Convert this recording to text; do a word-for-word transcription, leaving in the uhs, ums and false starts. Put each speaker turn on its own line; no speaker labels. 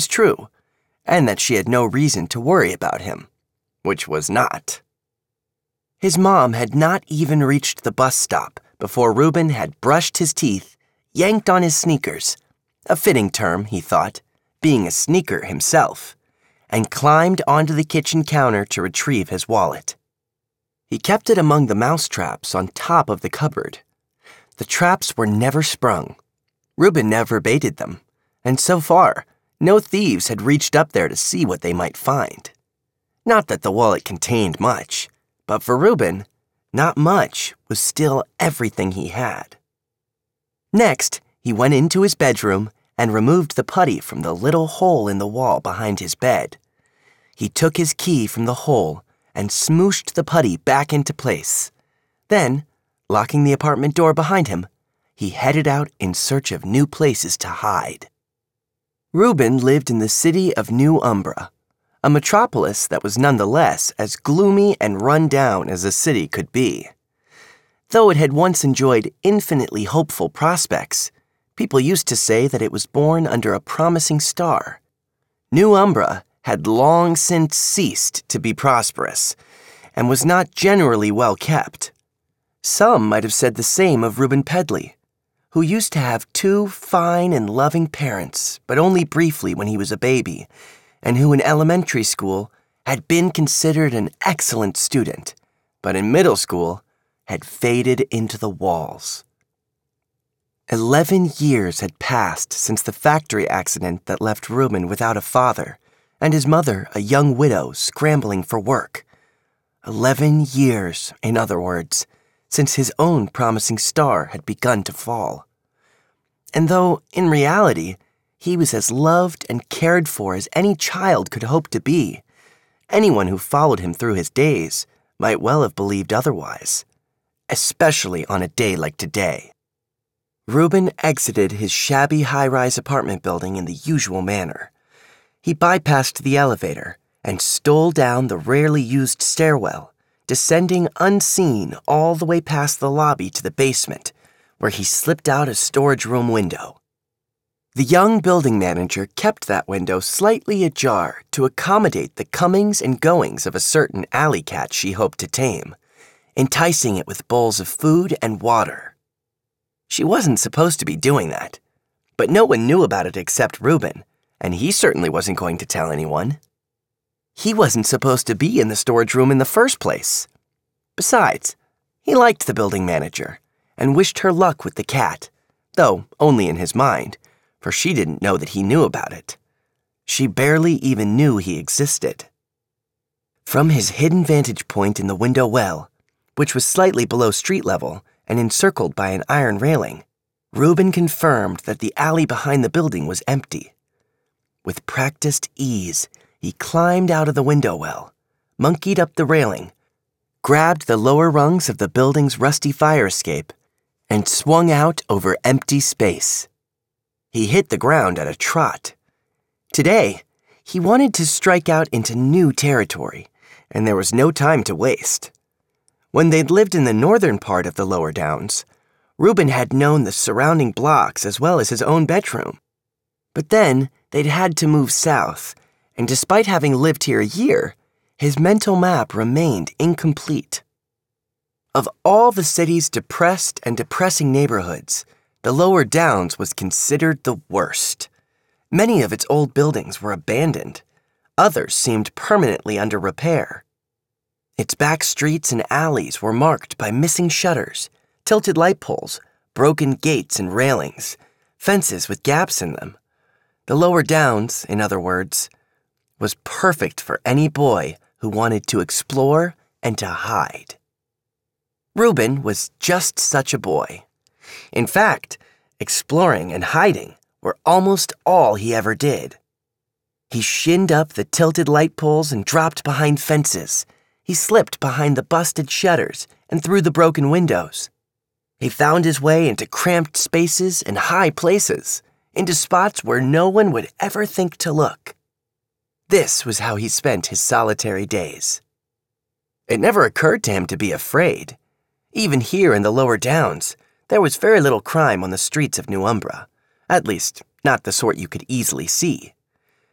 was true, and that she had no reason to worry about him, which was not. His mom had not even reached the bus stop before Reuben had brushed his teeth, yanked on his sneakers, a fitting term, he thought, being a sneaker himself, and climbed onto the kitchen counter to retrieve his wallet. He kept it among the mouse traps on top of the cupboard. The traps were never sprung. Reuben never baited them, and so far, no thieves had reached up there to see what they might find. Not that the wallet contained much, but for Reuben, not much was still everything he had. Next, he went into his bedroom and removed the putty from the little hole in the wall behind his bed. He took his key from the hole and smooshed the putty back into place. Then, locking the apartment door behind him, he headed out in search of new places to hide. Reuben lived in the city of New Umbra, a metropolis that was nonetheless as gloomy and run down as a city could be. Though it had once enjoyed infinitely hopeful prospects, people used to say that it was born under a promising star. New Umbra had long since ceased to be prosperous and was not generally well kept. Some might have said the same of Reuben Pedley, who used to have two fine and loving parents, but only briefly when he was a baby, and who in elementary school had been considered an excellent student, but in middle school had faded into the walls. Eleven years had passed since the factory accident that left Reuben without a father, and his mother a young widow scrambling for work. Eleven years, in other words, since his own promising star had begun to fall. And though, in reality, he was as loved and cared for as any child could hope to be, anyone who followed him through his days might well have believed otherwise, especially on a day like today. Reuben exited his shabby high-rise apartment building in the usual manner. He bypassed the elevator and stole down the rarely used stairwell, descending unseen all the way past the lobby to the basement, where he slipped out a storage room window. The young building manager kept that window slightly ajar to accommodate the comings and goings of a certain alley cat she hoped to tame, enticing it with bowls of food and water. She wasn't supposed to be doing that, but no one knew about it except Reuben, and he certainly wasn't going to tell anyone. He wasn't supposed to be in the storage room in the first place. Besides, he liked the building manager and wished her luck with the cat, though only in his mind, for she didn't know that he knew about it. She barely even knew he existed. From his hidden vantage point in the window well, which was slightly below street level and encircled by an iron railing, Reuben confirmed that the alley behind the building was empty. With practiced ease, he climbed out of the window well, monkeyed up the railing, grabbed the lower rungs of the building's rusty fire escape, and swung out over empty space. He hit the ground at a trot. Today, he wanted to strike out into new territory, and there was no time to waste. When they'd lived in the northern part of the lower downs, Reuben had known the surrounding blocks as well as his own bedroom. But then, they'd had to move south, and despite having lived here a year, his mental map remained incomplete. Of all the city's depressed and depressing neighborhoods, the Lower Downs was considered the worst. Many of its old buildings were abandoned. Others seemed permanently under repair. Its back streets and alleys were marked by missing shutters, tilted light poles, broken gates and railings, fences with gaps in them. The Lower Downs, in other words, was perfect for any boy who wanted to explore and to hide. Reuben was just such a boy. In fact, exploring and hiding were almost all he ever did. He shinned up the tilted light poles and dropped behind fences. He slipped behind the busted shutters and through the broken windows. He found his way into cramped spaces and high places, into spots where no one would ever think to look. This was how he spent his solitary days. It never occurred to him to be afraid. Even here in the Lower Downs, there was very little crime on the streets of New Umbra, at least not the sort you could easily see.